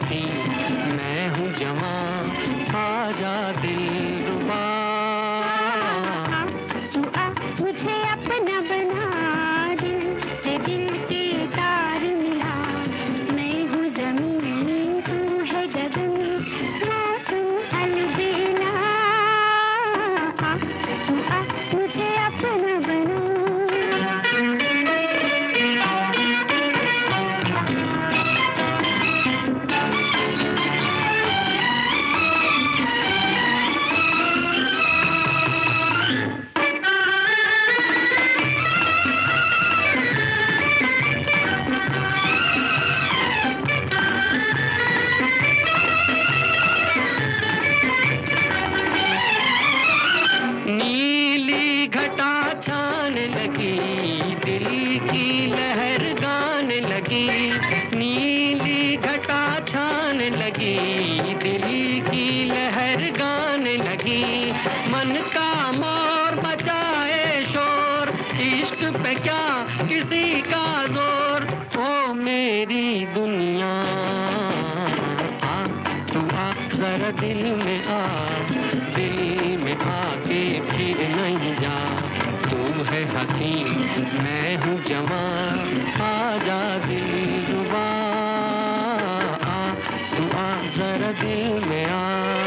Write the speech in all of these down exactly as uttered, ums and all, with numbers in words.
हसी, मैं हूँ जवां, आजा दिलरुबा। तू आ मुझे अपना बना, दिल से दिल के तार मिला। मैं हूँ ज़मीन, तू है गगन, मौसम अलबेला। तू आ मुझे अपना बना। नीली घटा छाने लगी, दिल की लहर गाने लगी। नीली घटा छाने लगी, दिल की लहर गाने लगी। मन का मोर मचाए शोर, इश्क पे क्या किसी का जोर। ओ मेरी दुनिया, आ तू आ जरा दिल में आ, दिल में आके फिर नहीं जा। तू है हसी, मैं हूँ जवां, आजा दिलरुबा। आ तू आ जरा दिल में आ।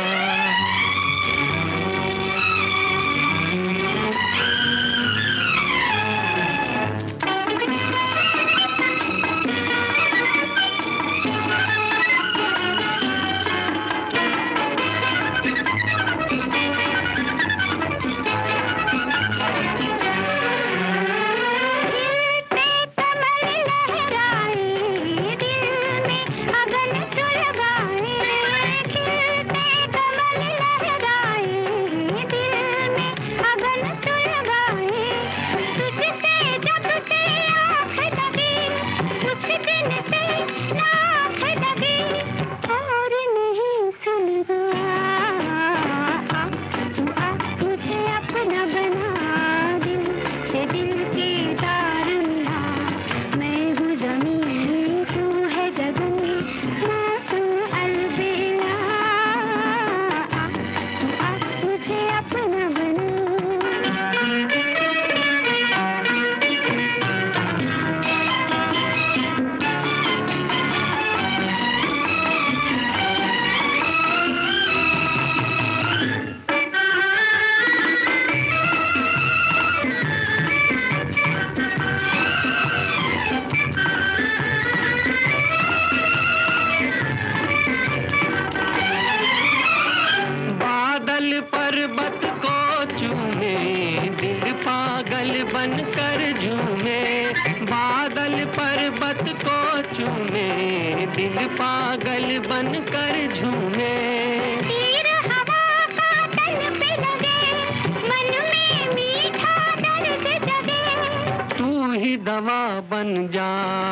पर्वत को चूमे, दिल पागल बनकर झूमे। बादल पर्वत को चूमे, दिल पागल बनकर झूमे। तीर हवा का तन पे लगे, मन में मीठा दर्द जगे। तू ही दवा बन जा,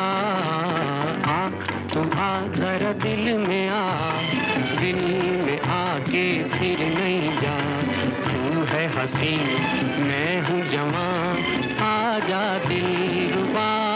आ तू आ जरा दिल में आ, दिल में आके फिर नहीं जा। तू है हसी, मैं हूँ जवां, आजा दिलरुबा।